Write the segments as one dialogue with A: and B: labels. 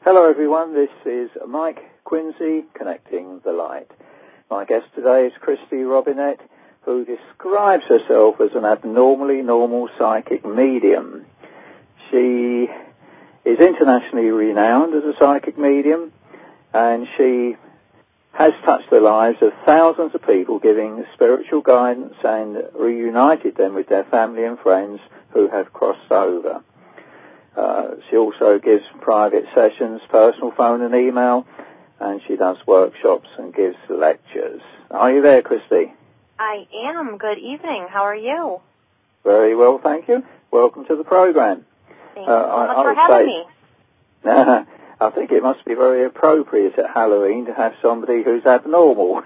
A: Hello everyone, this is Mike Quincy, Connecting the Light. My guest today is Christy Robinette, who describes herself as an abnormally normal psychic medium. She is internationally renowned as a psychic medium, and she has touched the lives of thousands of people, giving spiritual guidance and reunited them with their family and friends who have crossed over. She also gives private sessions, personal phone and email, and she does workshops and gives lectures. Are you there, Christy?
B: I am. Good evening. How are you?
A: Very well, thank you. Welcome to the program.
B: Thank you so much for having me.
A: I think it must be very appropriate at Halloween to have somebody who's abnormal.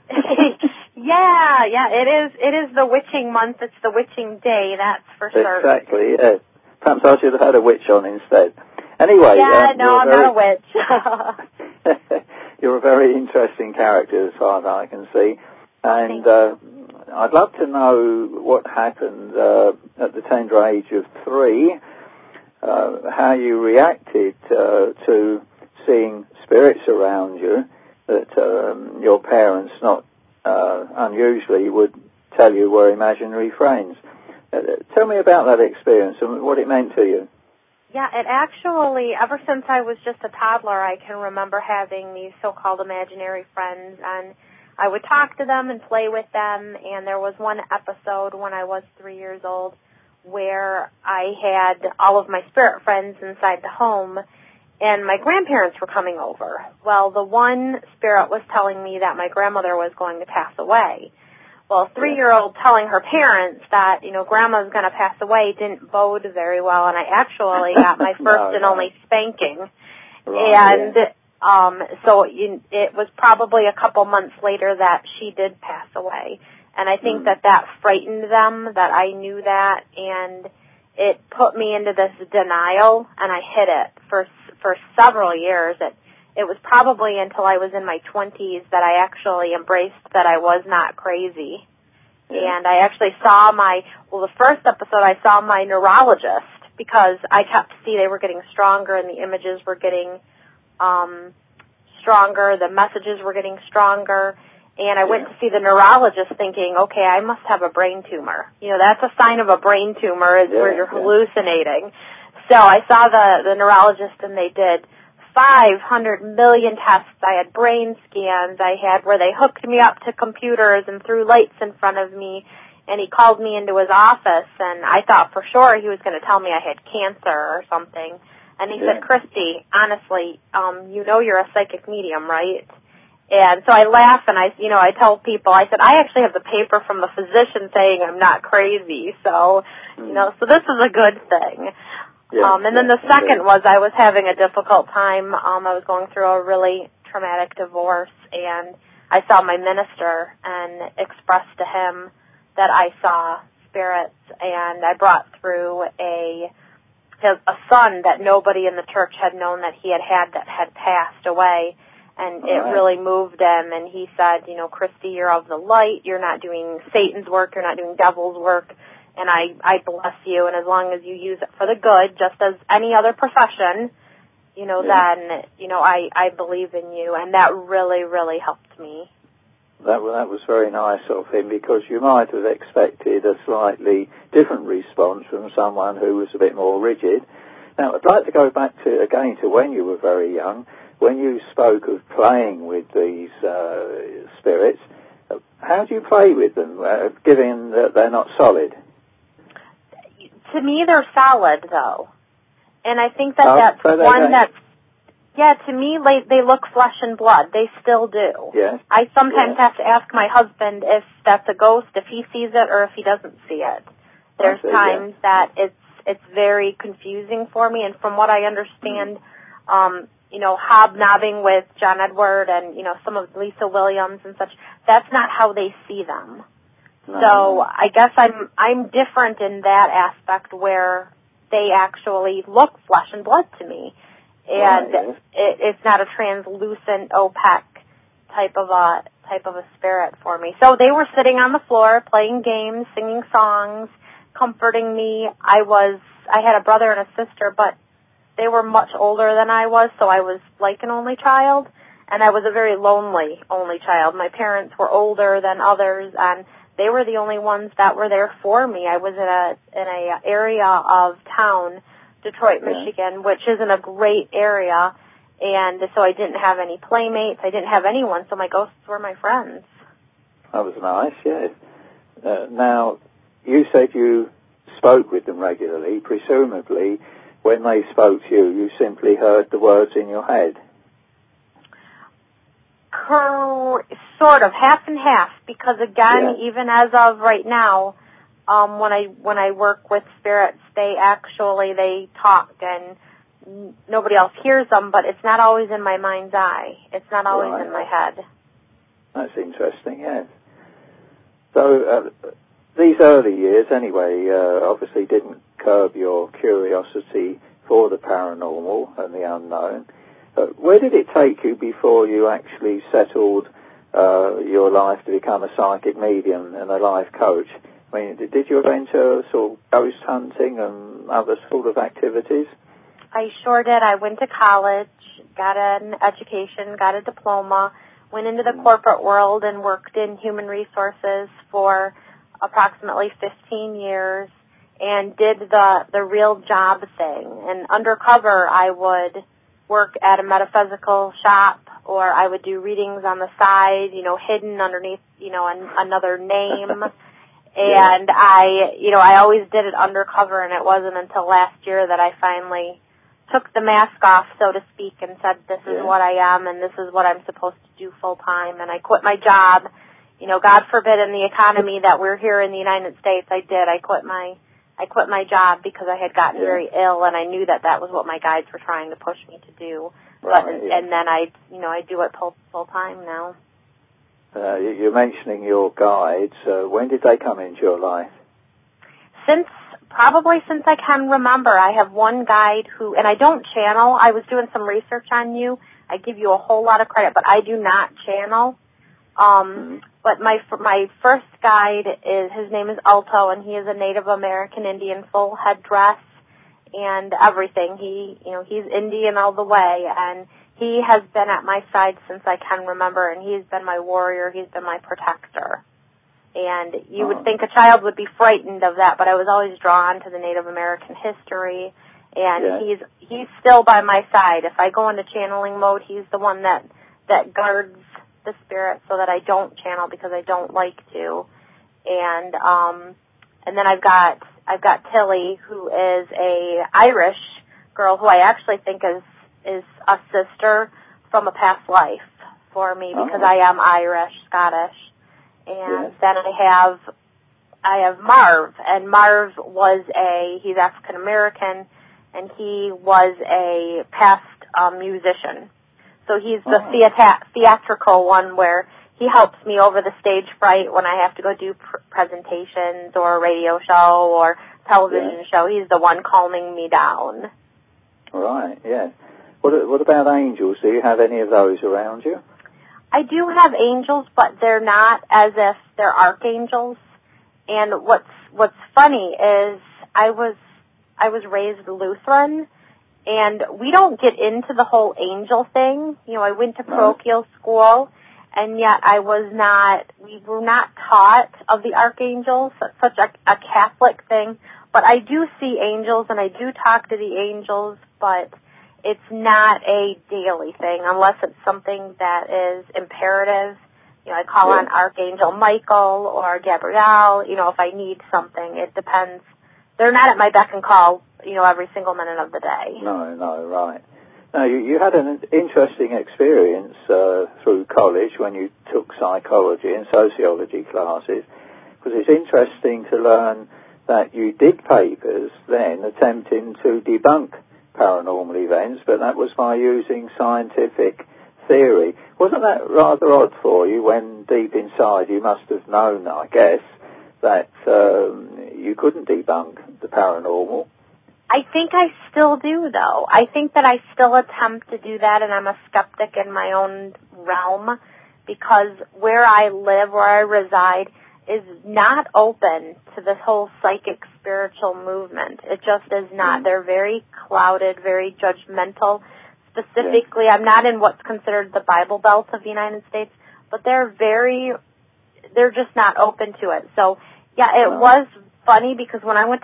B: Yeah, it is the witching month. It's the witching day, that's for sure.
A: Exactly, yeah. Perhaps I should have had a witch on instead. Anyway.
B: Yeah, no, I'm not a witch.
A: You're a very interesting character as far as I can see. And I'd love to know what happened at the tender age of 3, how you reacted to seeing spirits around you that your parents, not unusually, would tell you were imaginary friends. Tell me about that experience and what it meant to you.
B: Yeah, it actually, ever since I was just a toddler, I can remember having these so-called imaginary friends, and I would talk to them and play with them, and there was one episode when I was 3 years old where I had all of my spirit friends inside the home, and my grandparents were coming over. Well, the one spirit was telling me that my grandmother was going to pass away. Well, a 3-year-old telling her parents that, grandma's going to pass away didn't bode very well, and I actually got my first and only spanking. Right, and so it was probably a couple months later that she did pass away. And I think that frightened them, that I knew that, and it put me into this denial, and I hid it for several years. It was probably until I was in my 20s that I actually embraced that I was not crazy. Yeah. And I actually saw the first episode I saw my neurologist because I kept to see they were getting stronger and the images were getting stronger, the messages were getting stronger. And I went to see the neurologist thinking, okay, I must have a brain tumor. That's a sign of a brain tumor is where you're hallucinating. So I saw the neurologist and they did 500 million tests. I had brain scans. I had where they hooked me up to computers and threw lights in front of me. And he called me into his office, and I thought for sure he was going to tell me I had cancer or something. And he said, Christy, honestly, you're a psychic medium, right? And so I laugh and I tell people, I said, I actually have the paper from the physician saying I'm not crazy. So, so this is a good thing. And then the second was I was having a difficult time. I was going through a really traumatic divorce, and I saw my minister and expressed to him that I saw spirits, and I brought through a son that nobody in the church had known that he had that had passed away, and it really moved him, and he said, Christy, you're of the light, you're not doing Satan's work, you're not doing devil's work, and I bless you, and as long as you use it for the good, just as any other profession, then, I believe in you, and that really, really helped me.
A: That was very nice of him, because you might have expected a slightly different response from someone who was a bit more rigid. Now, I'd like to go back to when you were very young, when you spoke of playing with these spirits. How do you play with them, given that they're not solid?
B: To me, they're solid, though. And I think that's one that's, to me, they look flesh and blood. They still do. Yes. I sometimes have to ask my husband if that's a ghost, if he sees it, or if he doesn't see it. There's times that it's very confusing for me, and from what I understand, hobnobbing with John Edward and, some of Lisa Williams and such, that's not how they see them. So I guess I'm different in that aspect where they actually look flesh and blood to me, and it's not a translucent, opaque type of a spirit for me. So they were sitting on the floor playing games, singing songs, comforting me. I had a brother and a sister, but they were much older than I was, so I was like an only child, and I was a very lonely only child. My parents were older than others, and they were the only ones that were there for me. I was in a area of town, Detroit, Michigan, which isn't a great area, and so I didn't have any playmates. I didn't have anyone, so my ghosts were my friends.
A: That was nice, yes. Now, you said you spoke with them regularly. Presumably, when they spoke to you, you simply heard the words in your head.
B: Sort of, half and half, because again, even as of right now, when I work with spirits, they talk, and nobody else hears them, but it's not always in my mind's eye. It's not always in my head. That's
A: interesting, yes. So these early years, anyway, obviously didn't curb your curiosity for the paranormal and the unknown. Where did it take you before you actually settled your life to become a psychic medium and a life coach? I mean, did you venture sort of ghost hunting and other sort of activities?
B: I sure did. I went to college, got an education, got a diploma, went into the corporate world and worked in human resources for approximately 15 years and did the real job thing. And undercover, I would work at a metaphysical shop, or I would do readings on the side, hidden underneath, another name. And I always did it undercover, and it wasn't until last year that I finally took the mask off, so to speak, and said, this is what I am, and this is what I'm supposed to do full time. And I quit my job. God forbid in the economy that we're here in the United States, I did. I quit my job because I had gotten very ill, and I knew that was what my guides were trying to push me to do. And then I do it full time now.
A: You're mentioning your guides. When did they come into your life?
B: Probably since I can remember. I have one guide who, and I don't channel. I was doing some research on you. I give you a whole lot of credit, but I do not channel. But my first guide his name is Alto, and he is a Native American Indian, full headdress and everything. He's Indian all the way, and he has been at my side since I can remember, and he's been my warrior. He's been my protector. And you would think a child would be frightened of that, but I was always drawn to the Native American history, and he's still by my side. If I go into channeling mode, he's the one that guards the spirit so that I don't channel because I don't like to. And then I've got Tilly, who is a Irish girl who I actually think is a sister from a past life for me because I am Irish, Scottish. And then I have Marv, and Marv he's African American, and he was a past musician. So he's the theatrical one where he helps me over the stage fright when I have to go do presentations or a radio show or television show. He's the one calming me down.
A: Right, yeah. What about angels? Do you have any of those around you?
B: I do have angels, but they're not as if they're archangels. And what's funny is I was raised Lutheran, and we don't get into the whole angel thing. I went to parochial school, and yet we were not taught of the archangels. That's such a Catholic thing. But I do see angels, and I do talk to the angels, but it's not a daily thing unless it's something that is imperative. I call on Archangel Michael or Gabrielle, if I need something. It depends. They're not at my beck and call, every single minute of the day.
A: No, right. Now, you had an interesting experience through college when you took psychology and sociology classes, because it's interesting to learn that you did papers then attempting to debunk paranormal events, but that was by using scientific theory. Wasn't that rather odd for you when deep inside you must have known, I guess, that you couldn't debunk the paranormal?
B: I think I still do, though. I think that I still attempt to do that, and I'm a skeptic in my own realm because where I live, where I reside, is not open to this whole psychic spiritual movement. It just is not. They're very clouded, very judgmental. Specifically, I'm not in what's considered the Bible Belt of the United States, but they're just not open to it. So, yeah, it was funny because when I went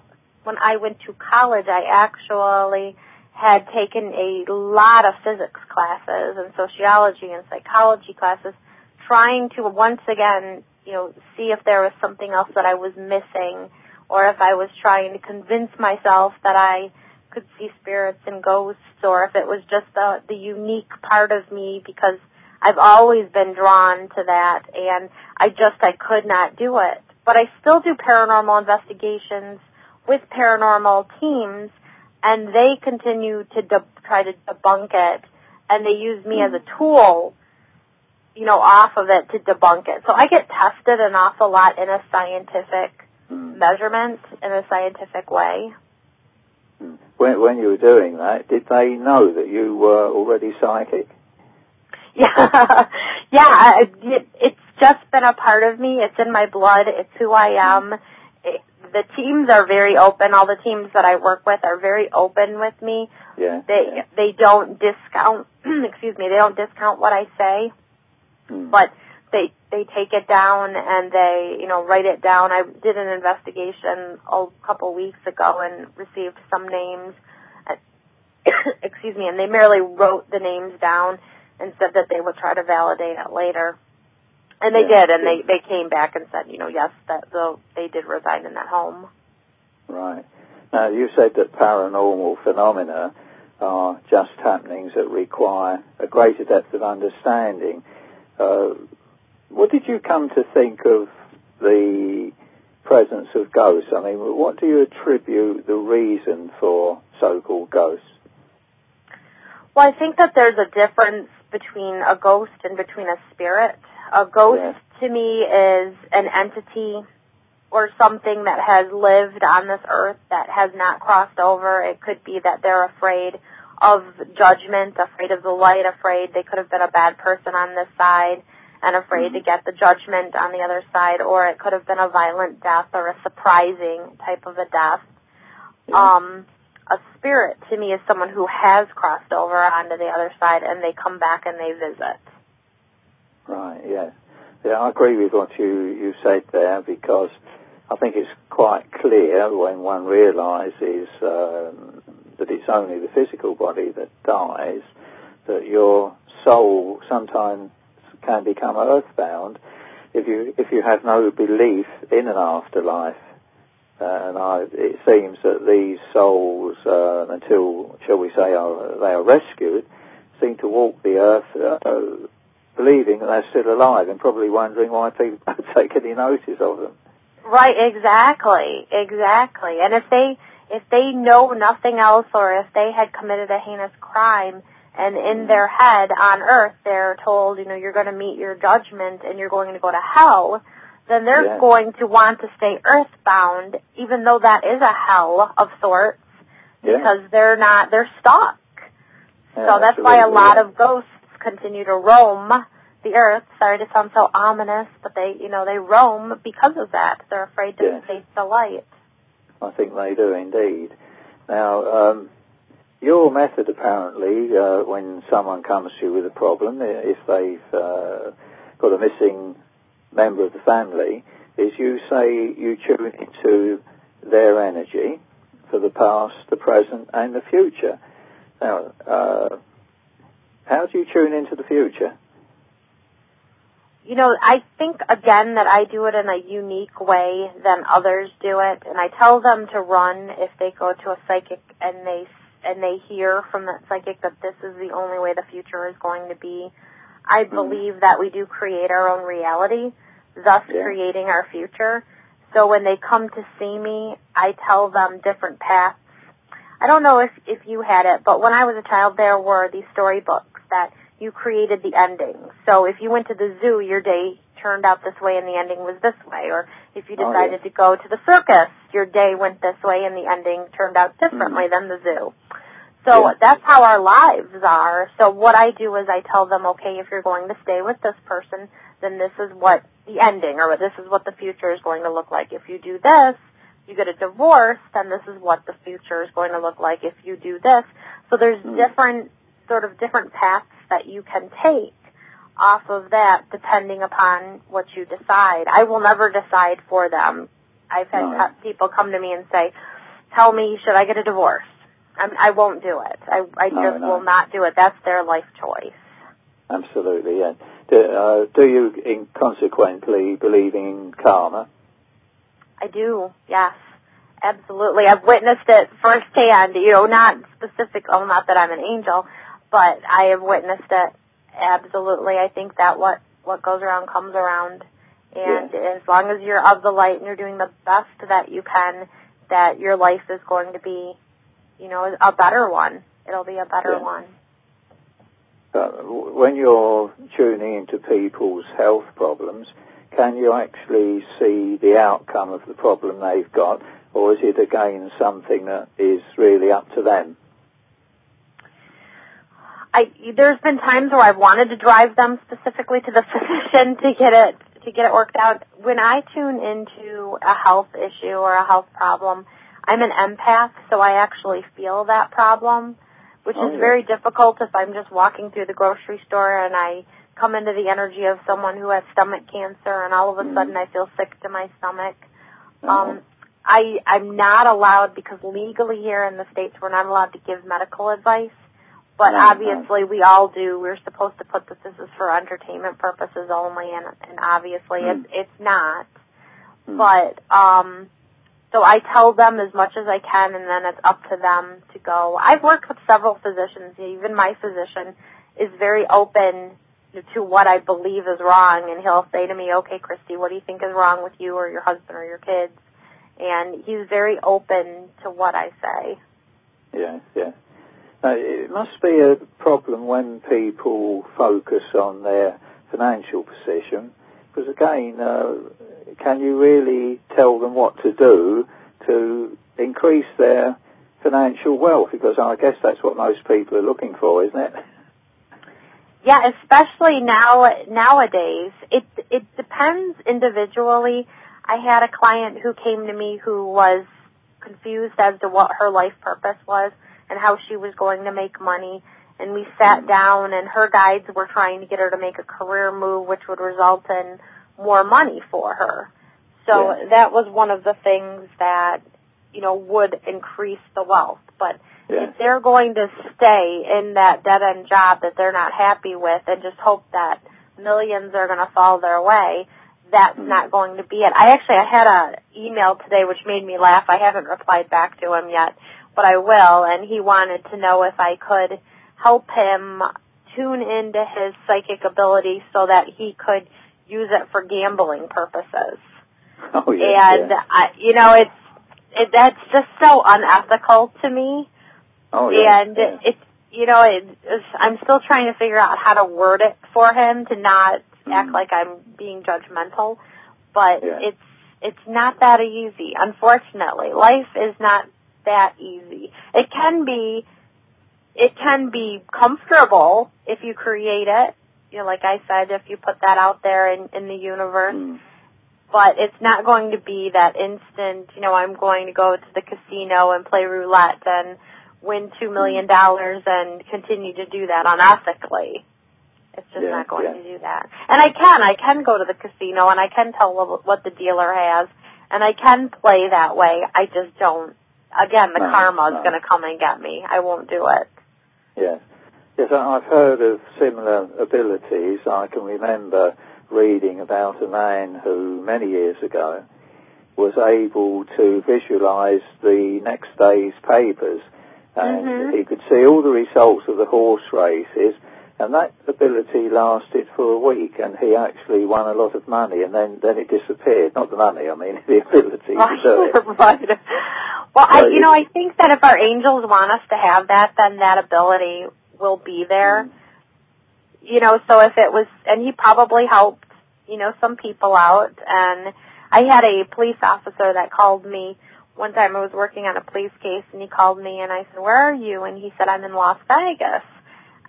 B: to college, I actually had taken a lot of physics classes and sociology and psychology classes, trying to once again, see if there was something else that I was missing, or if I was trying to convince myself that I could see spirits and ghosts, or if it was just the unique part of me, because I've always been drawn to that, and I could not do it. But I still do paranormal investigations with paranormal teams, and they continue to try to debunk it, and they use me as a tool, off of it to debunk it. So I get tested an awful lot in a scientific measurement, in a scientific way.
A: When you were doing that, did they know that you were already psychic?
B: Yeah, it's just been a part of me. It's in my blood. It's who I am. The teams are very open. All the teams that I work with are very open with me. They don't discount. Excuse me. They don't discount what I say, but they take it down and they write it down. I did an investigation a couple weeks ago and received some names. Excuse me, and they merely wrote the names down and said that they would try to validate it later. And they did, and they came back and said, yes, that they did reside in that home. Right.
A: Now, you said that paranormal phenomena are just happenings that require a greater depth of understanding. What did you come to think of the presence of ghosts? I mean, what do you attribute the reason for so-called ghosts?
B: Well, I think that there's a difference between a ghost and between a spirit. A ghost to me is an entity or something that has lived on this earth that has not crossed over. It could be that they're afraid of judgment, afraid of the light, afraid they could have been a bad person on this side and afraid to get the judgment on the other side, or it could have been a violent death or a surprising type of a death. A spirit, to me, is someone who has crossed over onto the other side, and they come back and they visit.
A: Right, yes. Yeah, I agree with what you said there, because I think it's quite clear when one realizes that it's only the physical body that dies, that your soul sometimes can become earthbound if you have no belief in an afterlife. It seems that these souls, until, shall we say, they are rescued, seem to walk the earth believing that they're still alive and probably wondering why people don't take any notice of them.
B: Right, exactly. And if they know nothing else, or if they had committed a heinous crime, and in their head on earth they're told, you're going to meet your judgment and you're going to go to hell, then they're going to want to stay earthbound, even though that is a hell of sorts, because they're stuck. So that's why a lot of ghosts continue to roam the earth. Sorry to sound so ominous, but they roam because of that. They're afraid to face the light.
A: I think they do indeed. Now, your method apparently, when someone comes to you with a problem, if they've got a missing member of the family, is you say you tune into their energy for the past, the present, and the future. Now, how do you tune into the future?
B: I think, again, that I do it in a unique way than others do it, and I tell them to run if they go to a psychic and they hear from that psychic that this is the only way the future is going to be. I believe that we do create our own reality, thus creating our future. So when they come to see me, I tell them different paths. I don't know if you had it, but when I was a child, there were these storybooks that you created the ending. So if you went to the zoo, your day turned out this way and the ending was this way. Or if you decided to go to the circus, your day went this way and the ending turned out differently than the zoo. So that's how our lives are. So what I do is I tell them, okay, if you're going to stay with this person, then this is what the ending, or this is what the future is going to look like. If you do this, you get a divorce, then this is what the future is going to look like if you do this. So there's different paths that you can take off of that depending upon what you decide. I will never decide for them. I've had people come to me and say, tell me, should I get a divorce? I won't do it. I just will not do it. That's their life choice.
A: Absolutely, yeah. Do you consequently believe in karma?
B: I do, yes. Absolutely. I've witnessed it firsthand, not specific, not that I'm an angel, but I have witnessed it. Absolutely. I think that what goes around comes around. And as long as you're of the light and you're doing the best that you can, that your life is going to be, a better one. It'll be a better one.
A: When you're tuning into people's health problems, can you actually see the outcome of the problem they've got, or is it again something that is really up to them?
B: There's been times where I've wanted to drive them specifically to the physician to get it worked out. When I tune into a health issue or a health problem, I'm an empath, so I actually feel that problem, which is very difficult if I'm just walking through the grocery store and I come into the energy of someone who has stomach cancer and all of a sudden I feel sick to my stomach. I'm not allowed, because legally here in the States we're not allowed to give medical advice, but obviously we all do. We're supposed to put that this is for entertainment purposes only, and obviously it's not. But so I tell them as much as I can, and then it's up to them to go. I've worked with several physicians. Even my physician is very open to what I believe is wrong, and he'll say to me, okay, Christy, what do you think is wrong with you or your husband or your kids? And he's very open to what I say. Yeah.
A: It must be a problem when people focus on their financial position, because again, can you really tell them what to do to increase their financial wealth? Because I guess that's what most people are looking for, isn't it?
B: Yeah, especially nowadays. It depends individually. I had a client who came to me who was confused as to what her life purpose was and how she was going to make money. And we sat down, and her guides were trying to get her to make a career move which would result in more money for her. So that was one of the things that, would increase the wealth. But if they're going to stay in that dead-end job that they're not happy with and just hope that millions are going to fall their way, that's not going to be it. I had an email today which made me laugh. I haven't replied back to him yet, but I will, and he wanted to know if I could help him tune into his psychic ability so that he could use it for gambling purposes.
A: Oh, yeah.
B: And, that's just so unethical to me.
A: Oh, yeah.
B: And I'm still trying to figure out how to word it for him to not act like I'm being judgmental, but it's not that easy, unfortunately. Life is not that easy. It can be comfortable if you create it, like I said, if you put that out there in the universe, but it's not going to be that instant, I'm going to go to the casino and play roulette and win $2 million and continue to do that unethically. It's just not going to do that. And I can go to the casino and I can tell what the dealer has, and I can play that way. I just don't. Again, the karma is going to come and get me. I won't do it.
A: Yes, I've heard of similar abilities. I can remember reading about a man who, many years ago, was able to visualize the next day's papers, and he could see all the results of the horse races, and that ability lasted for a week, and he actually won a lot of money, and then it disappeared. Not the money, I mean the ability to do it.
B: Right. Well, I think that if our angels want us to have that, then that ability will be there. So if it was, and he probably helped, some people out. And I had a police officer that called me one time. I was working on a police case, and he called me, and I said, "Where are you?" And he said, "I'm in Las Vegas."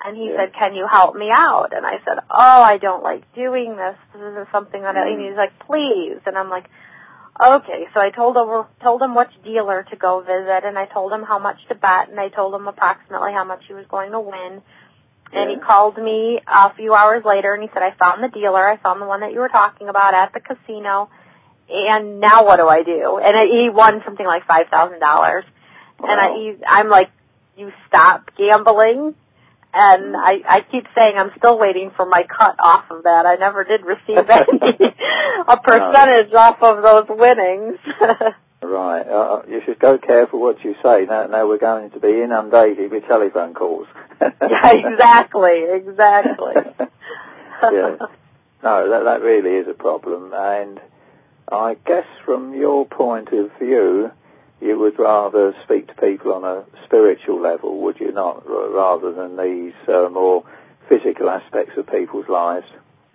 B: And he said, can you help me out? And I said, oh, I don't like doing this. This isn't something that and he's like, please. And I'm like, okay. So I told him which dealer to go visit, and I told him how much to bet, and I told him approximately how much he was going to win. And he called me a few hours later, and he said, I found the dealer. I found the one that you were talking about at the casino. And now what do I do? And he won something like $5,000. Wow. And I'm like, you stop gambling? And I keep saying I'm still waiting for my cut off of that. I never did receive a percentage off of those winnings.
A: Right. You should go careful what you say. Now we're going to be inundated with telephone calls.
B: Yeah, exactly.
A: Yeah. No, that really is a problem. And I guess from your point of view, you would rather speak to people on a spiritual level, would you not, rather than these more physical aspects of people's lives?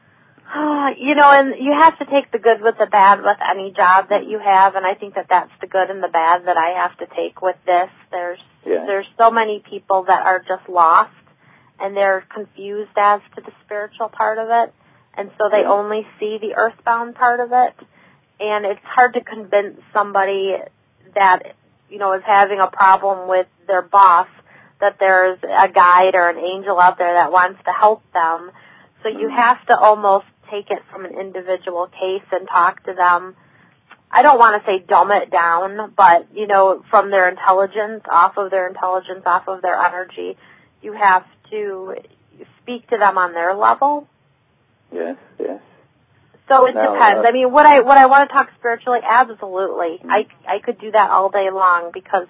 B: You know, and you have to take the good with the bad with any job that you have, and I think that that's the good and the bad that I have to take with this. There's so many people that are just lost, and they're confused as to the spiritual part of it, and so they only see the earthbound part of it, and it's hard to convince somebody that, you know, is having a problem with their boss that there's a guide or an angel out there that wants to help them. So you have to almost take it from an individual case and talk to them. I don't want to say dumb it down, but, you know, from their intelligence, off of their energy, you have to speak to them on their level.
A: Yes.
B: So it depends. I mean, would I want to talk spiritually? Absolutely. I could do that all day long, because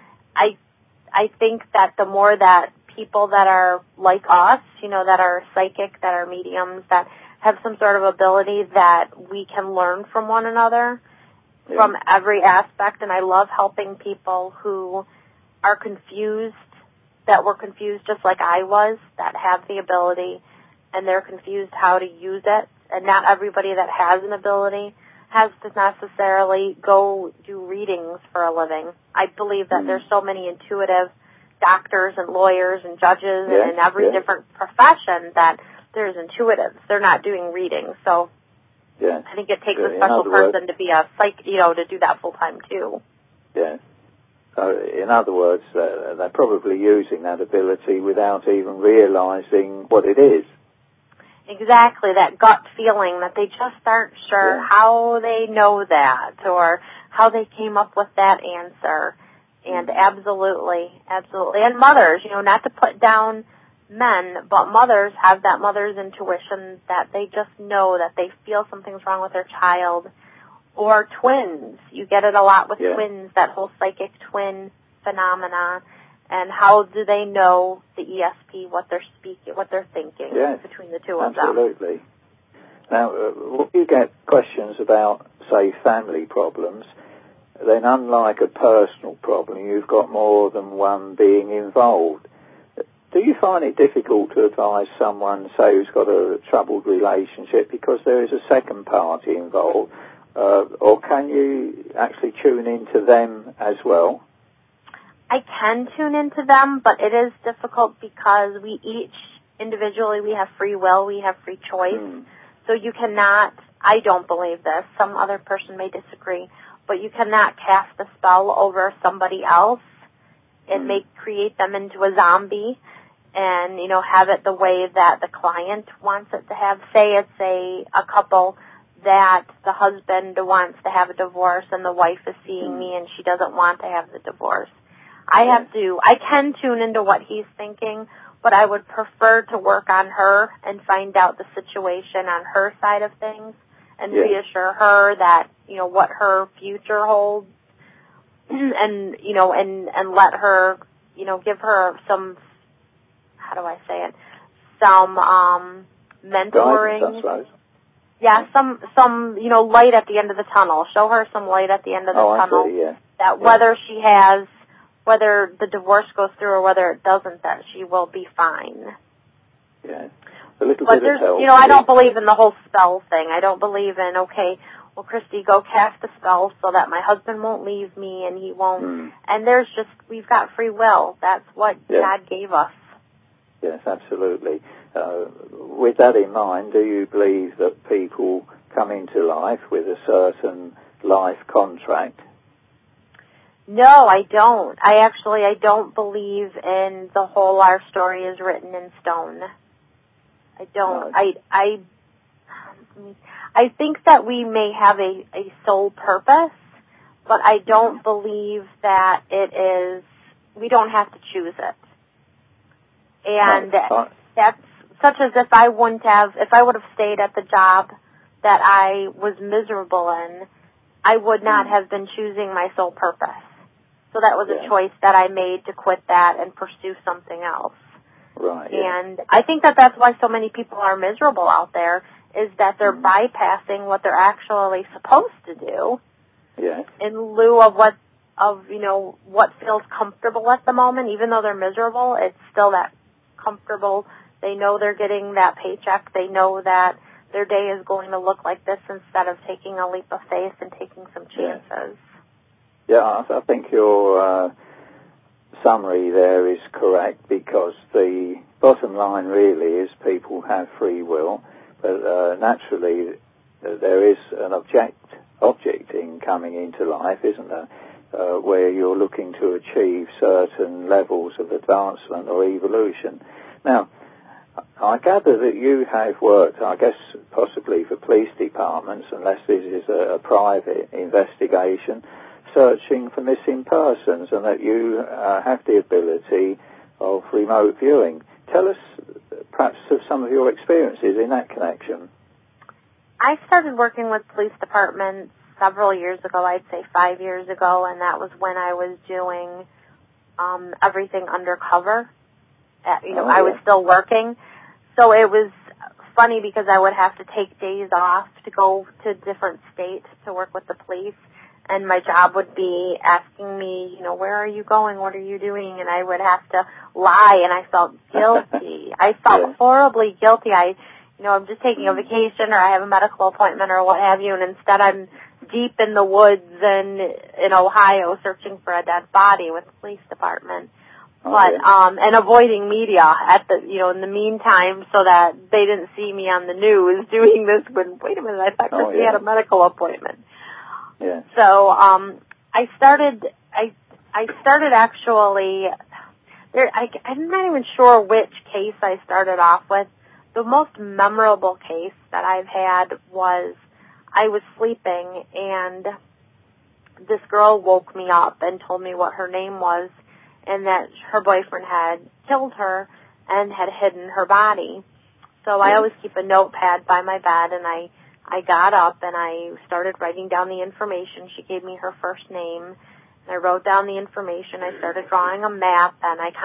B: I think that the more that people that are like us, you know, that are psychic, that are mediums, that have some sort of ability, that we can learn from one another from every aspect. And I love helping people who are confused, that were confused just like I was, that have the ability, and they're confused how to use it. And not everybody that has an ability has to necessarily go do readings for a living. I believe that there's so many intuitive doctors and lawyers and judges and in every different profession that there's intuitives. They're not doing readings. So I think it takes a special person to be a to do that full time too.
A: Yeah. So in other words, they're probably using that ability without even realizing what it is.
B: Exactly, that gut feeling that they just aren't sure how they know that or how they came up with that answer. And absolutely. And mothers, you know, not to put down men, but mothers have that mother's intuition that they just know that they feel something's wrong with their child. Or twins. You get it a lot with twins, that whole psychic twin phenomenon. And how do they know the ESP, what they're speaking, what they're thinking between the two of them?
A: Absolutely. Now, when you get questions about, say, family problems, then unlike a personal problem, you've got more than one being involved. Do you find it difficult to advise someone, say, who's got a troubled relationship because there is a second party involved, or can you actually tune into them as well?
B: I can tune into them, but it is difficult because we each individually, we have free will, we have free choice. So you cannot, I don't believe this, some other person may disagree, but you cannot cast a spell over somebody else. It may create them into a zombie and, you know, have it the way that the client wants it to have. Say it's a couple that the husband wants to have a divorce and the wife is seeing me and she doesn't want to have the divorce. I can tune into what he's thinking, but I would prefer to work on her and find out the situation on her side of things and reassure her that, you know, what her future holds and, you know, and let her, you know, give her some, how do I say it, some mentoring.
A: Right.
B: Yeah, some, you know, light at the end of the tunnel. Show her some light at the end of the tunnel.
A: I see,
B: That whether the divorce goes through or whether it doesn't, that she will be fine.
A: Yeah. A little
B: but
A: bit of help.
B: You know, I don't believe in the whole spell thing. I don't believe in, okay, well, Christy, go cast a spell so that my husband won't leave me and he won't. And we've got free will. That's what God gave us.
A: Yes, absolutely. With that in mind, do you believe that people come into life with a certain life contract?
B: No, I don't. I don't believe in the whole our story is written in stone. I don't.
A: Right.
B: I think that we may have a soul purpose, but I don't believe that it is, we don't have to choose it. And that's such as if I would have stayed at the job that I was miserable in, I would not have been choosing my soul purpose. So that was a choice that I made to quit that and pursue something else.
A: Right.
B: And I think that that's why so many people are miserable out there, is that they're bypassing what they're actually supposed to do.
A: Yes.
B: In lieu of what feels comfortable at the moment. Even though they're miserable, it's still that comfortable. They know they're getting that paycheck. They know that their day is going to look like this instead of taking a leap of faith and taking some chances.
A: Yeah, I think your summary there is correct, because the bottom line really is people have free will, but naturally there is an object in coming into life, isn't there, where you're looking to achieve certain levels of advancement or evolution. Now, I gather that you have worked, I guess, possibly for police departments, unless this is a private investigation, searching for missing persons, and that you have the ability of remote viewing. Tell us perhaps of some of your experiences in that connection.
B: I started working with police departments several years ago, I'd say 5 years ago, and that was when I was doing everything undercover. I was still working. So it was funny because I would have to take days off to go to different states to work with the police, and my job would be asking me, where are you going? What are you doing? And I would have to lie, and I felt guilty. I felt horribly guilty. I'm just taking a vacation, or I have a medical appointment or what have you, and instead I'm deep in the woods and in Ohio searching for a dead body with the police department. And avoiding media in the meantime, so that they didn't see me on the news doing this when, wait a minute, I thought Christy had a medical appointment.
A: Yeah.
B: So, I started actually, I'm not even sure which case I started off with. The most memorable case that I've had was I was sleeping, and this girl woke me up and told me what her name was, and that her boyfriend had killed her and had hidden her body. So I always keep a notepad by my bed, and I got up and I started writing down the information. She gave me her first name, and I wrote down the information. I started drawing a map, and I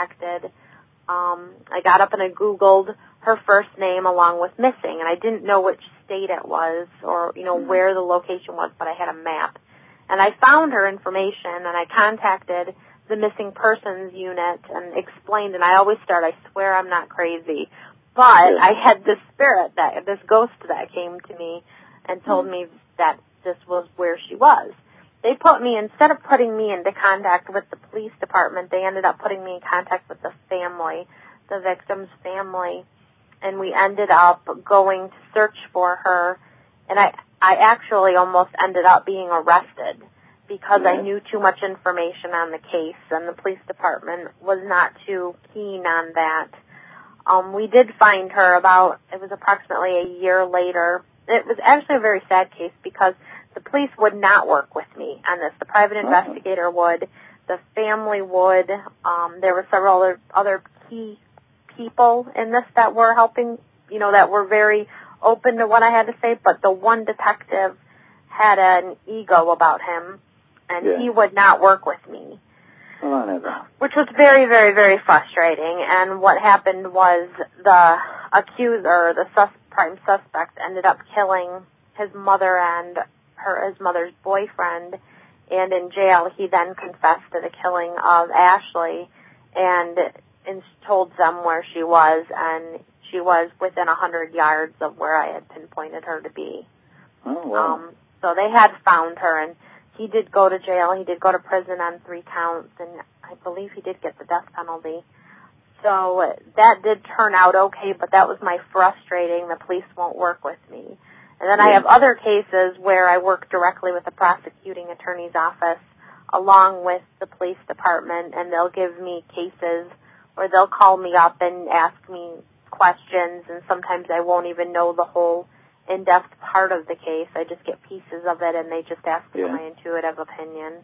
B: got up and I Googled her first name along with missing, and I didn't know which state it was or, where the location was, but I had a map. And I found her information, and I contacted the missing persons unit and explained, and I always start, I swear I'm not crazy, but I had this ghost that came to me and told me that this was where she was. They instead of putting me into contact with the police department, they ended up putting me in contact with the family, the victim's family, and we ended up going to search for her, and I actually almost ended up being arrested because I knew too much information on the case, and the police department was not too keen on that. We did find her it was approximately a year later. It was actually a very sad case because the police would not work with me on this. The private investigator would. The family would. There were several other key people in this that were helping, that were very open to what I had to say, but the one detective had an ego about him, and he would not work with me, which was very, very, very frustrating. And what happened was the accuser, the prime suspect, ended up killing his mother and his mother's boyfriend, and in jail he then confessed to the killing of Ashley and told them where she was, and she was within 100 yards of where I had pinpointed her to be.
A: Oh, wow.
B: So they had found her, and he did go to jail. He did go to prison on 3 counts, and I believe he did get the death penalty. So that did turn out okay, but that was my frustrating. The police won't work with me. And then I have other cases where I work directly with the prosecuting attorney's office along with the police department, and they'll give me cases, or they'll call me up and ask me questions, and sometimes I won't even know the whole in-depth part of the case. I just get pieces of it, and they just ask for my intuitive opinion.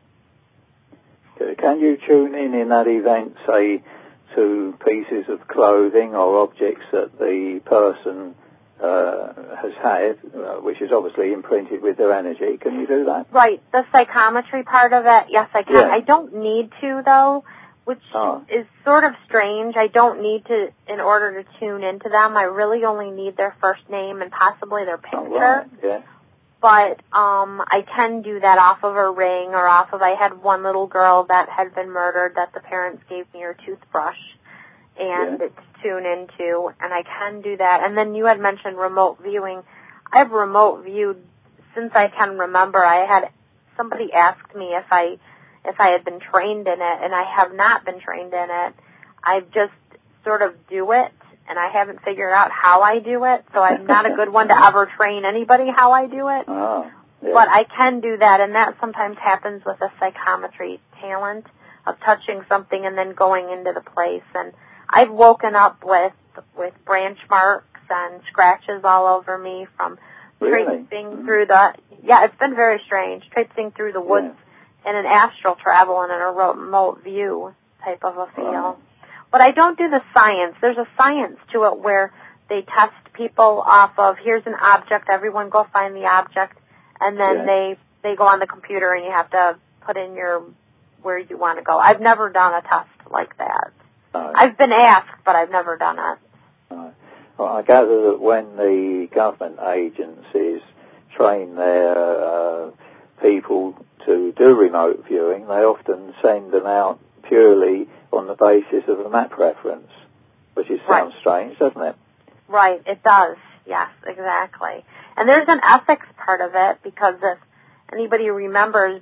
A: Can you tune in that event, say, to pieces of clothing or objects that the person has had, which is obviously imprinted with their energy? Can you do that?
B: Right. The psychometry part of it, yes, I can. Yeah. I don't need to, though, which is sort of strange. I don't need to in order to tune into them. I really only need their first name and possibly their picture.
A: Oh, right. Yeah.
B: But I can do that off of a ring or off of, I had one little girl that had been murdered that the parents gave me her toothbrush and to tune into, and I can do that. And then you had mentioned remote viewing. I've remote viewed since I can remember. I had somebody asked me if I had been trained in it, and I have not been trained in it. I just sort of do it, and I haven't figured out how I do it, so I'm not a good one to ever train anybody how I do it.
A: Oh, yeah.
B: But I can do that, and that sometimes happens with a psychometry talent of touching something and then going into the place. And I've woken up with branch marks and scratches all over me from traipsing through the, it's been very strange, traipsing through the woods in an astral travel and in a remote view type of a feel. But I don't do the science. There's a science to it where they test people off of, here's an object, everyone go find the object, and then they go on the computer and you have to put in where you want to go. I've never done a test like that. I've been asked, but I've never done it.
A: Well, I gather that when the government agencies train their people to do remote viewing, they often send them out purely on the basis of a map reference, which sounds strange, doesn't it?
B: Right, it does. Yes, exactly. And there's an ethics part of it, because if anybody remembers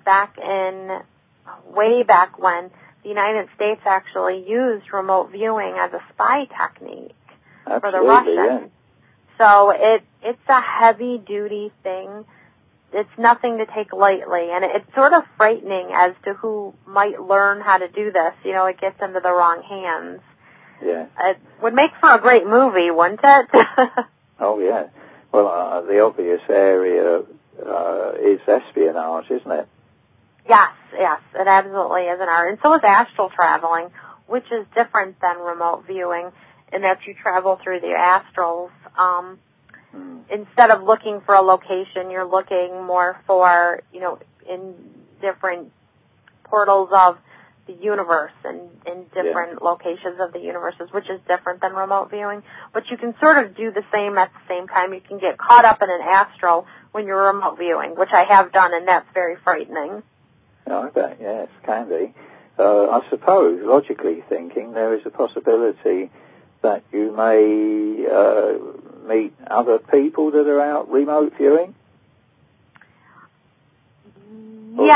B: way back when, the United States actually used remote viewing as a spy technique for the Russians. Yeah. So it's a heavy-duty thing. It's nothing to take lightly, and it's sort of frightening as to who might learn how to do this. You know, it gets into the wrong hands.
A: Yeah.
B: It would make for a great movie, wouldn't it?
A: Oh, yeah. Well, the obvious area is espionage, isn't it?
B: Yes, it absolutely is an art. And so is astral traveling, which is different than remote viewing, in that you travel through the astrals. Instead of looking for a location, you're looking more for, in different portals of the universe and in different locations of the universes, which is different than remote viewing. But you can sort of do the same at the same time. You can get caught up in an astral when you're remote viewing, which I have done, and that's very frightening.
A: Oh, I bet, yes, can be. I suppose, logically thinking, there is a possibility that you may meet other people that are out remote viewing? Or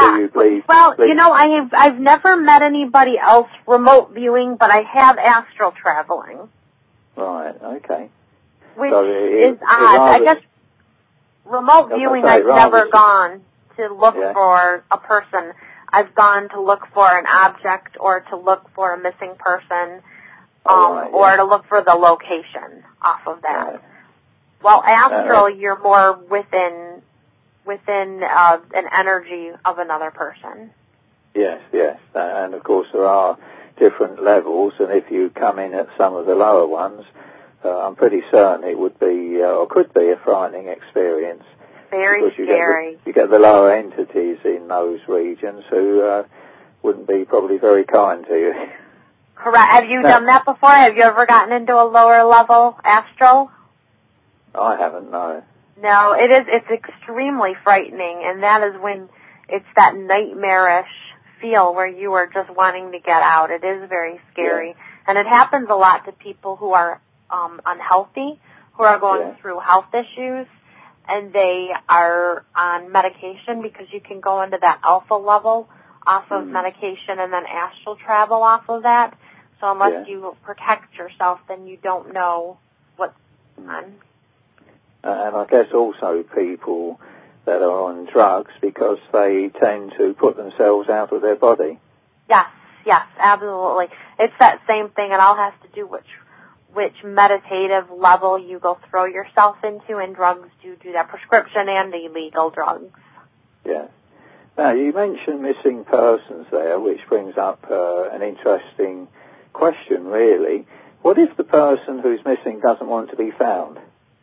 B: I've never met anybody else remote viewing, but I have astral traveling.
A: Right, okay.
B: Which is odd. I guess remote viewing, I've never gone to look for a person. I've gone to look for an object or to look for a missing person or to look for the location off of that. Right. While astral, you're more within an energy of another person.
A: Yes, and of course there are different levels, and if you come in at some of the lower ones, I'm pretty certain it would be or could be a frightening experience.
B: Very scary.
A: You get the lower entities in those regions who wouldn't be probably very kind to you.
B: Correct. Have you done that before? Have you ever gotten into a lower level astral?
A: I haven't, no.
B: No, it's extremely frightening, and that is when it's that nightmarish feel where you are just wanting to get out. It is very scary. And it happens a lot to people who are unhealthy, who are going through health issues, and they are on medication, because you can go into that alpha level off of medication and then astral travel off of that. So unless you protect yourself, then you don't know what's going on.
A: And I guess also people that are on drugs because they tend to put themselves out of their body.
B: Yes, absolutely. It's that same thing. It all has to do with which meditative level you go throw yourself into, and drugs do that, prescription and illegal drugs.
A: Yes. Now, you mentioned missing persons there, which brings up an interesting question, really. What if the person who's missing doesn't want to be found?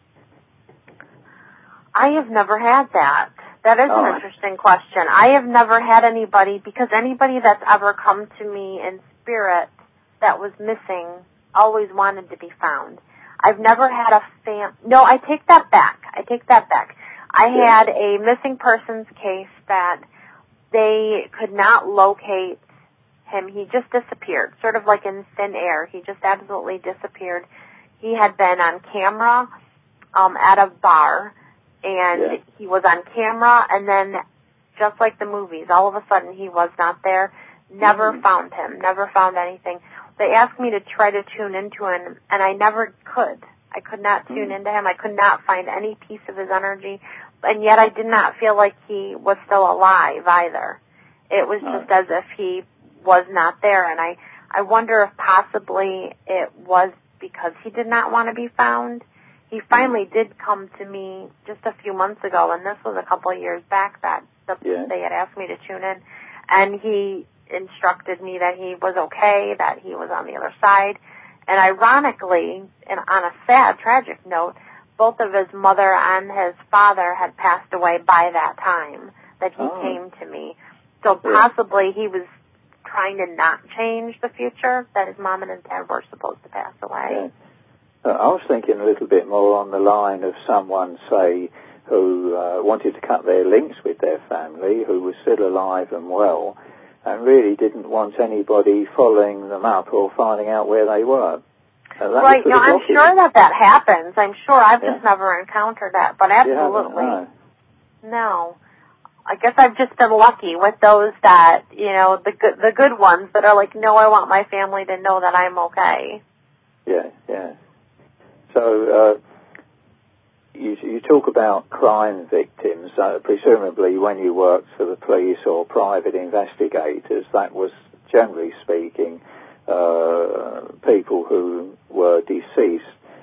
B: I have never had that. That is an interesting question. I have never had anybody, because anybody that's ever come to me in spirit that was missing always wanted to be found. I've never had a No, I take that back. I had a missing persons case that they could not locate him. He just disappeared, sort of like in thin air. He just absolutely disappeared. He had been on camera at a bar, and he was on camera, and then just like the movies, all of a sudden he was not there. Never found him, never found anything. They asked me to try to tune into him, and I never could. I could not tune into him. I could not find any piece of his energy, and yet I did not feel like he was still alive either. It was just as if he was not there, and I wonder if possibly it was because he did not want to be found. He finally did come to me just a few months ago, and this was a couple of years back that they had asked me to tune in, and he instructed me that he was okay, that he was on the other side. And ironically, and on a sad, tragic note, both of his mother and his father had passed away by that time that he came to me. So possibly he was trying to not change the future, that his mom and his dad were supposed to pass away.
A: I was thinking a little bit more on the line of someone, say, who wanted to cut their links with their family, who was still alive and well, and really didn't want anybody following them up or finding out where they were.
B: Right, no, I'm sure that happens. I'm sure I've just never encountered that, but absolutely. No. I guess I've just been lucky with those that, the good ones that are like, no, I want my family to know that I'm okay.
A: Yeah. So, you talk about crime victims. Presumably when you worked for the police or private investigators, that was, generally speaking, people who were deceased.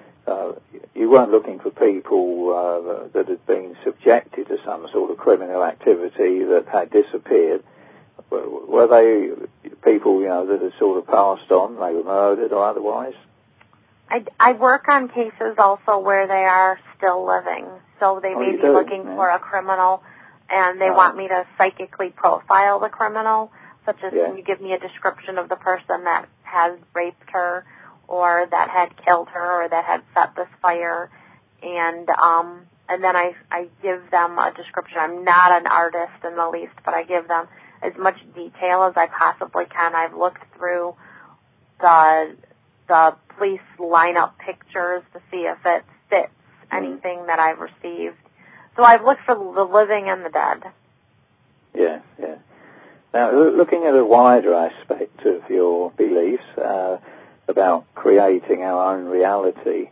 A: You weren't looking for people that had been subjected to some sort of criminal activity that had disappeared. Were they people, that had sort of passed on, they were murdered or otherwise?
B: I work on cases also where they are still living. So they may be looking for a criminal, and they want me to psychically profile the criminal, such as can you give me a description of the person that has raped her or that had killed her or that had set this fire. And then I give them a description. I'm not an artist in the least, but I give them as much detail as I possibly can. I've looked through the police lineup pictures to see if it fits anything that I've received. So I've looked for the living and the dead. Yeah.
A: Now, looking at a wider aspect of your beliefs about creating our own reality,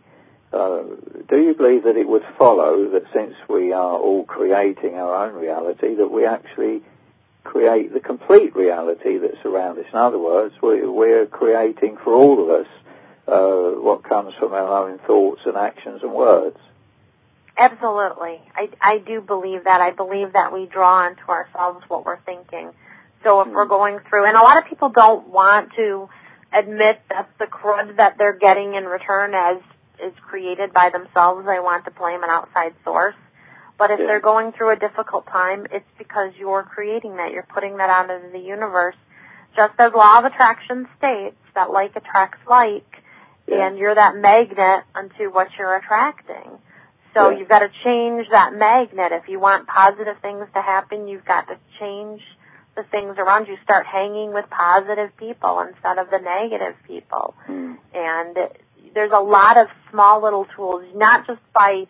A: do you believe that it would follow that since we are all creating our own reality, that we actually create the complete reality that's around us? In other words, we're creating for all of us what comes from our own thoughts and actions and words.
B: Absolutely. I do believe that. I believe that we draw onto ourselves what we're thinking. So if we're going through, and a lot of people don't want to admit that the crud that they're getting in return is created by themselves. They want to blame an outside source. But if they're going through a difficult time, it's because you're creating that. You're putting that out into the universe. Just as law of attraction states that like attracts like, and you're that magnet unto what you're attracting. So you've got to change that magnet. If you want positive things to happen, you've got to change the things around you. Start hanging with positive people instead of the negative people. And there's a lot of small little tools, not just by,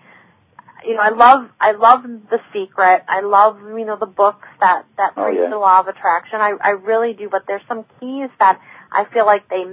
B: I love The Secret. I love, the books that preach the law of attraction. I really do, but there's some keys that I feel like they miss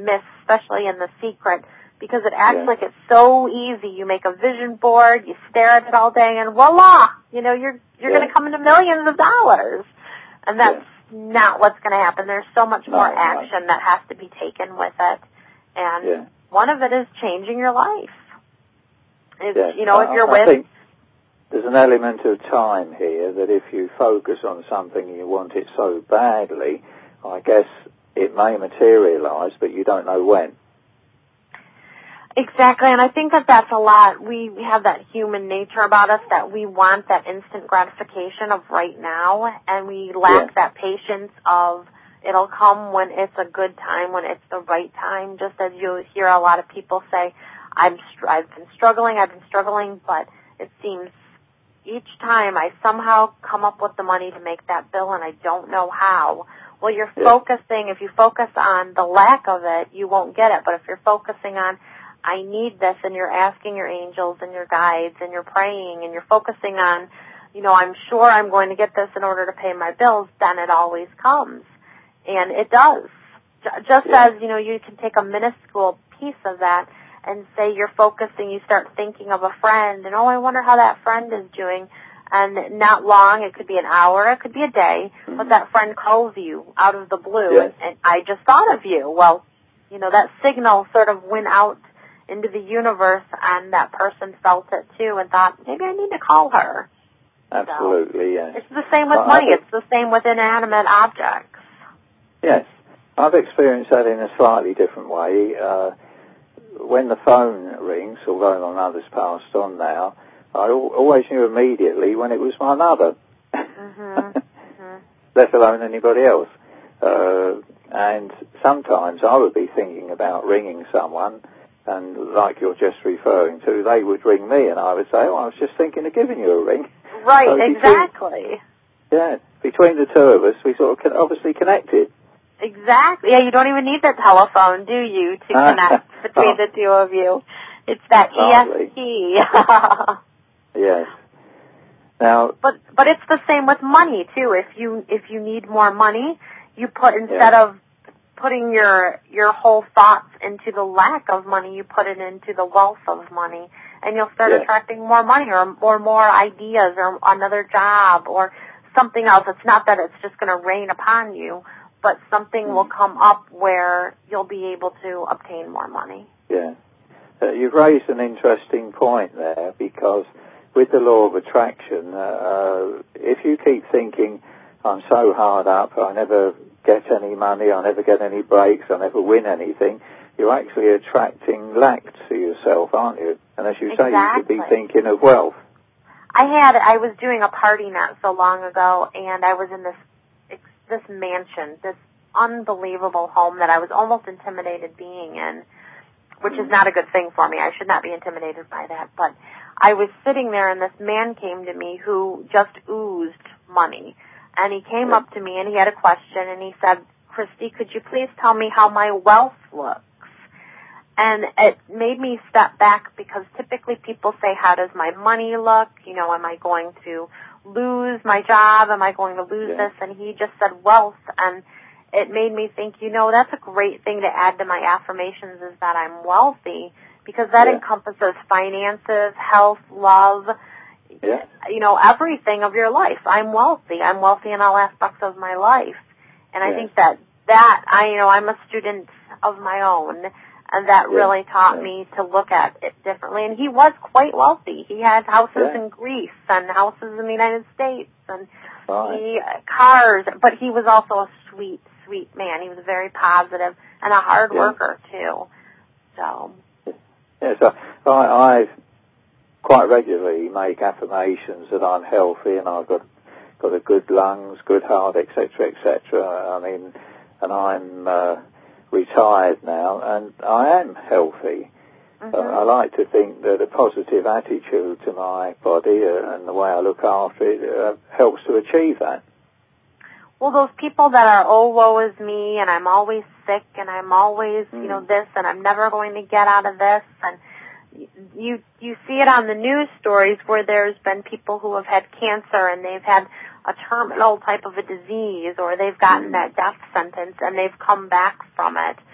B: especially in The Secret, because it acts like it's so easy. You make a vision board, you stare at it all day, and voila, you know, you're going to come into millions of dollars. And that's not what's going to happen. There's so much more action that has to be taken with it. And one of it is changing your life. You know, if you're
A: I think there's an element of time here that if you focus on something and you want it so badly, I guess it may materialize, but you don't know when.
B: Exactly, and I think that that's a lot. We have that human nature about us that we want that instant gratification of right now, and we lack that patience of it'll come when it's a good time, when it's the right time. Just as you hear a lot of people say, I've been struggling, but it seems each time I somehow come up with the money to make that bill, and I don't know how. Well, you're focusing. If you focus on the lack of it, you won't get it. But if you're focusing on I need this, and you're asking your angels and your guides, and you're praying, and you're focusing on, you know, I'm sure I'm going to get this in order to pay my bills, then it always comes. And it does. Just as, you know, you can take a minuscule piece of that and say you're focusing, you start thinking of a friend, and, oh, I wonder how that friend is doing. And not long, it could be an hour, it could be a day, but that friend calls you out of the blue, and I just thought of you. Well, you know, that signal sort of went out into the universe, and that person felt it too and thought, maybe I need to call her.
A: Absolutely, yes.
B: It's the same with money. It's the same with inanimate objects.
A: Yes. I've experienced that in a slightly different way. When the phone rings, although my mother's passed on now, I always knew immediately when it was my mother, let alone anybody else. And sometimes I would be thinking about ringing someone, and like you're just referring to, they would ring me, and I would say, oh, I was just thinking of giving you a ring.
B: Right, so exactly.
A: Between the two of us, we sort of obviously connected.
B: Exactly. Yeah, you don't even need the telephone, do you, to connect between the two of you. It's that ESP.
A: Yes. Now,
B: but it's the same with money too. If you need more money, you put instead of putting your whole thoughts into the lack of money, you put it into the wealth of money, and you'll start attracting more money or more ideas or another job or something else. It's not that it's just going to rain upon you, but something will come up where you'll be able to obtain more money.
A: Yeah. You've raised an interesting point there, because with the law of attraction, if you keep thinking, I'm so hard up, I never get any money, I never get any breaks, I never win anything, you're actually attracting lack to yourself, aren't you? And as you say, you should be thinking of wealth.
B: I was doing a party not so long ago, and I was in this mansion, this unbelievable home that I was almost intimidated being in, which is not a good thing for me. I should not be intimidated by that. But I was sitting there, and this man came to me who just oozed money. And he came up to me, and he had a question, and he said, Christy, could you please tell me how my wealth looks? And it made me step back, because typically people say, how does my money look? You know, am I going to lose my job? Am I going to lose this? And he just said wealth, and it made me think, you know, that's a great thing to add to my affirmations, is that I'm wealthy, because that encompasses finances, health, love, you know, everything of your life. I'm wealthy. I'm wealthy in all aspects of my life. And I think that I'm a student of my own, and that really taught me to look at it differently. And he was quite wealthy. He had houses in Greece and houses in the United States and cars, but he was also a sweet man. He was very positive and a hard worker, too. So.
A: Yes, I quite regularly make affirmations that I'm healthy and I've got a good lungs, good heart, etc., etc. I mean, and I'm retired now, and I am healthy. I like to think that a positive attitude to my body and the way I look after it helps to achieve that.
B: Well, those people that are, oh, woe is me, and I'm always sick, and I'm always, you know, this, and I'm never going to get out of this, and you see it on the news stories where there's been people who have had cancer and they've had a terminal type of a disease, or they've gotten that death sentence and they've come back from it.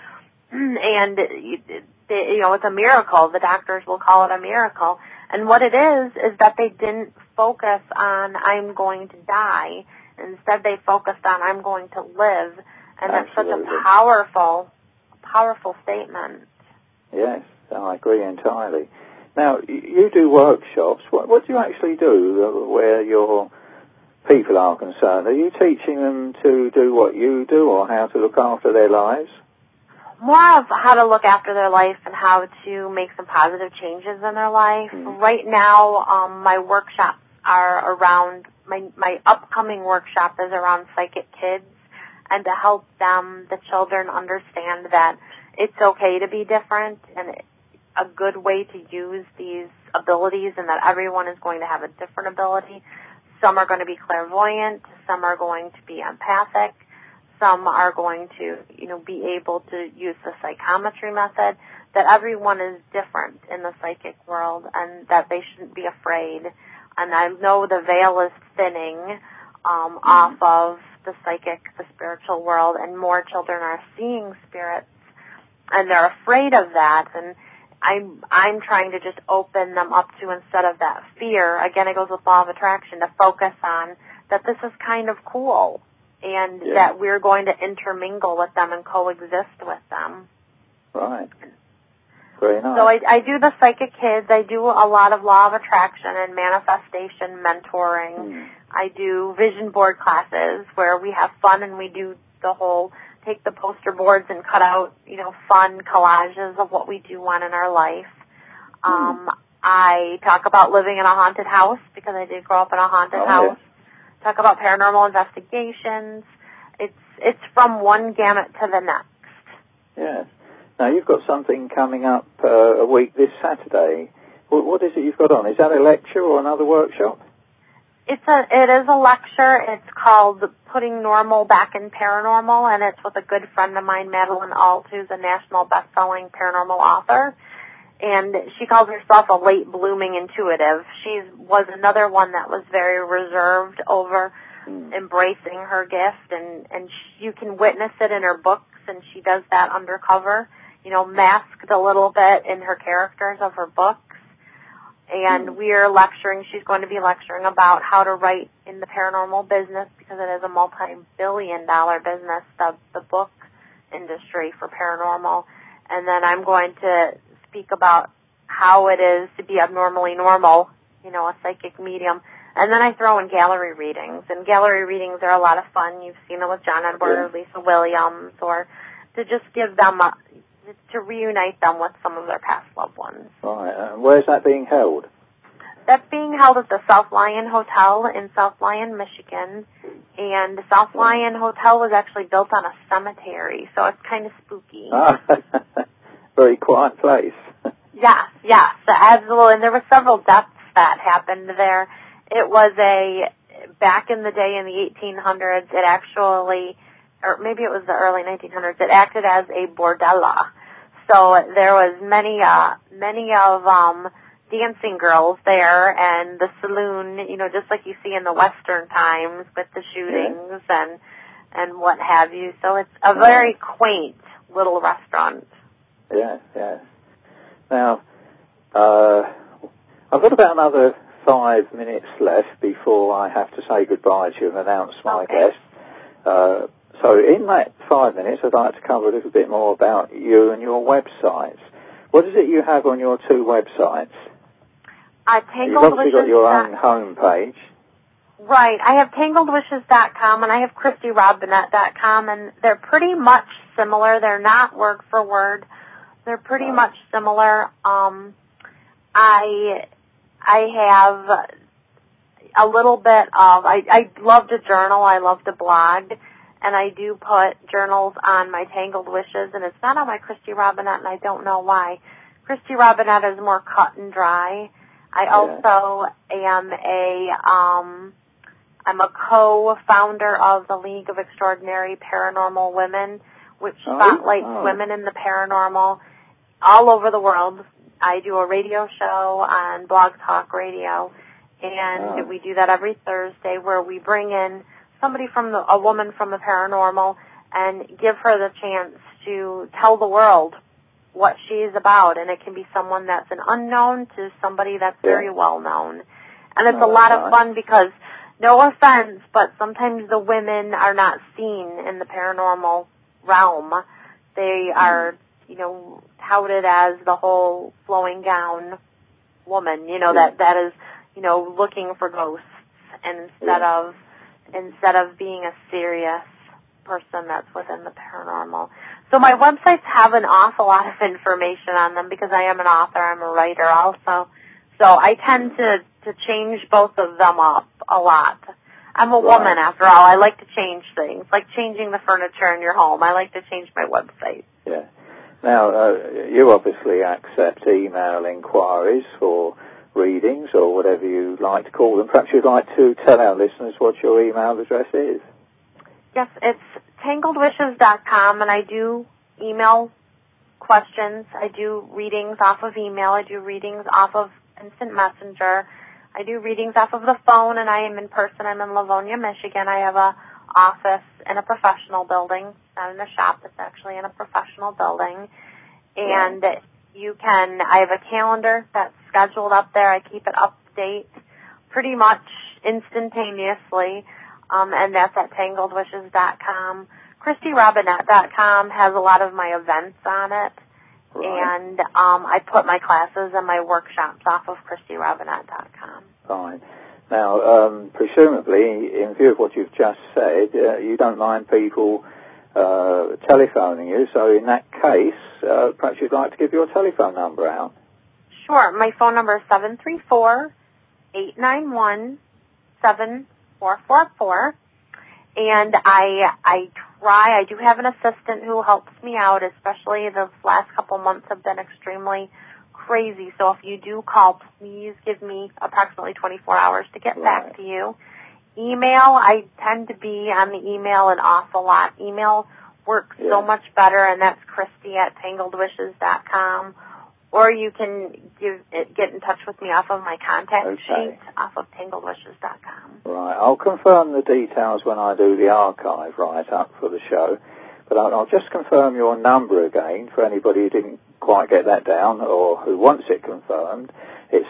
B: and it's a miracle. The doctors will call it a miracle. And what it is that they didn't focus on I'm going to die. Instead, they focused on I'm going to live. And that's such a powerful statement.
A: Yes, I agree entirely. Now, you do workshops. What do you actually do where your people are concerned? Are you teaching them to do what you do or how to look after their lives?
B: More of how to look after their life and how to make some positive changes in their life. Right now, my workshops are around, my upcoming workshop is around psychic kids, and to help them, the children, understand that it's okay to be different and a good way to use these abilities, and that everyone is going to have a different ability. Some are going to be clairvoyant, some are going to be empathic, some are going to, be able to use the psychometry method, that everyone is different in the psychic world and that they shouldn't be afraid. And I know the veil is thinning off of the psychic, the spiritual world, and more children are seeing spirits, and they're afraid of that. And I'm trying to just open them up to, instead of that fear, again, it goes with law of attraction, to focus on that this is kind of cool, and that we're going to intermingle with them and coexist with them.
A: Right. Very nice.
B: So I do the psychic kids. I do a lot of law of attraction and manifestation mentoring. I do vision board classes where we have fun, and we do the whole, take the poster boards and cut out, fun collages of what we do want in our life. I talk about living in a haunted house because I did grow up in a haunted house. Talk about paranormal investigations. It's from one gamut to the next. Yes.
A: Now, you've got something coming up a week this Saturday. What is it you've got on? Is that a lecture or another workshop?
B: It is a lecture. It's called Putting Normal Back in Paranormal, and it's with a good friend of mine, Madeline Alt, who's a national best-selling paranormal author. And she calls herself a late-blooming intuitive. She was another one that was very reserved over embracing her gift, and you can witness it in her books, and she does that undercover, masked a little bit in her characters of her books. And we're lecturing, she's going to be lecturing about how to write in the paranormal business, because it is a multi-billion-dollar business, the book industry for paranormal. And then I'm going to speak about how it is to be abnormally normal, a psychic medium. And then I throw in gallery readings. And gallery readings are a lot of fun. You've seen it with John Edward or Lisa Williams, or to just give them to reunite them with some of their past loved ones.
A: Right. Where's that being held?
B: That's being held at the South Lyon Hotel in South Lyon, Michigan. And the South Lyon Hotel was actually built on a cemetery, so it's kind of spooky.
A: Very quiet place.
B: Yes, absolutely. And there were several deaths that happened there. It was back in the day in the 1800s, it actually, or maybe it was the early 1900s, it acted as a bordella. So there was many of dancing girls there, and the saloon, just like you see in the Western times with the shootings and what have you. So it's a very quaint little restaurant.
A: Yes. Now, I've got about another 5 minutes left before I have to say goodbye to you and announce my guest. So in that 5 minutes, I'd like to cover a little bit more about you and your websites. What is it you have on your two websites? You've obviously got your own home page.
B: Right. I have TangledWishes.com and I have ChristyRobinette.com, and they're pretty much similar. They're not word for word. They're pretty much similar. I have a little bit of, I love to journal, I love to blog, and I do put journals on my Tangled Wishes, and it's not on my Christy Robinette, and I don't know why. Christy Robinette is more cut and dry. I also am I'm a co-founder of the League of Extraordinary Paranormal Women, which spotlights women in the paranormal all over the world. I do a radio show on Blog Talk Radio, and we do that every Thursday, where we bring in somebody a woman from the paranormal, and give her the chance to tell the world what she's about, and it can be someone that's an unknown to somebody that's very well known. And it's a lot of fun because, no offense, but sometimes the women are not seen in the paranormal realm. They are, you know, touted as the whole flowing gown woman, you know, that is, you know, looking for ghosts instead of being a serious person that's within the paranormal. So my websites have an awful lot of information on them because I am an author, I'm a writer also. So I tend to change both of them up a lot. I'm a woman after all. I like to change things, like changing the furniture in your home. I like to change my website.
A: Yeah. Now, you obviously accept email inquiries for readings or whatever you like to call them. Perhaps you'd like to tell our listeners what your email address is.
B: Yes, it's tangledwishes.com, and I do email questions. I do readings off of email. I do readings off of instant messenger. I do readings off of the phone, and I am in person. I'm in Livonia, Michigan. I have a office in a professional building, not in a shop. It's actually in a professional building. And I have a calendar that's scheduled up there. I keep it up-to-date pretty much instantaneously, and that's at tangledwishes.com. ChristyRobinette.com has a lot of my events on it. And I put my classes and my workshops off of ChristyRobinette.com.
A: Fine. Now, presumably, in view of what you've just said, you don't mind people telephoning you, so in that case, perhaps you'd like to give your telephone number out.
B: Sure. My phone number is 734-891-7444. And I do have an assistant who helps me out, especially the last couple months have been extremely crazy. So if you do call, please give me approximately 24 hours to get back to you. Email, I tend to be on the email an awful lot. Email works so much better, and that's Christy@tangledwishes.com. Or you can get in touch with me off of my contact sheet off of tangledwishes.com.
A: Right. I'll confirm the details when I do the archive write-up for the show. But I'll just confirm your number again for anybody who didn't quite get that down or who wants it confirmed. It's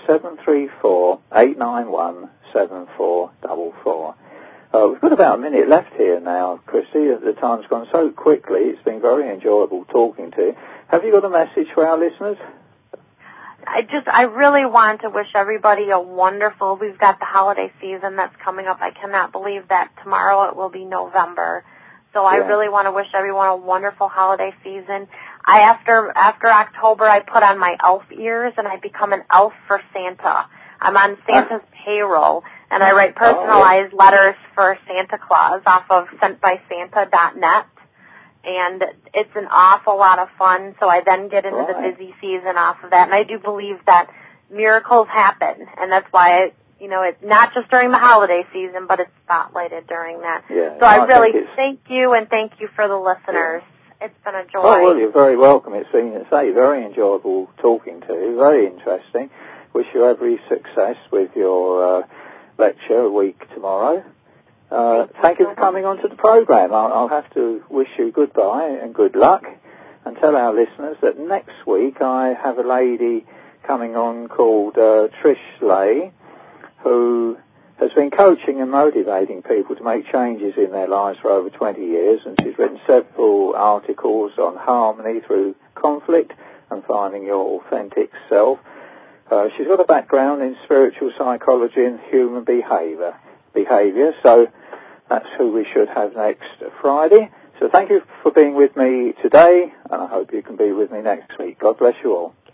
A: 734-891-7444. We've got about a minute left here now, Christy. The time's gone so quickly. It's been very enjoyable talking to you. Have you got a message for our listeners?
B: I really want to wish everybody we've got the holiday season that's coming up. I cannot believe that tomorrow it will be November. So I really want to wish everyone a wonderful holiday season. After October, I put on my elf ears and I become an elf for Santa. I'm on Santa's payroll, and I write personalized letters for Santa Claus off of sentbysanta.net. And it's an awful lot of fun, so I then get into the busy season off of that. And I do believe that miracles happen, and that's why, it's not just during the holiday season, but it's spotlighted during that.
A: Yeah,
B: so I really thank you, and thank you for the listeners. Yeah. It's been a joy.
A: Oh, well, you're very welcome. It's been, very enjoyable talking to you, very interesting. Wish you every success with your lecture a week tomorrow. Thank you for coming on to the program. I'll have to wish you goodbye and good luck and tell our listeners that next week I have a lady coming on called Trish Lay, who has been coaching and motivating people to make changes in their lives for over 20 years, and she's written several articles on harmony through conflict and finding your authentic self. She's got a background in spiritual psychology and human behaviour, so that's who we should have next Friday. So thank you for being with me today, and I hope you can be with me next week. God bless you all.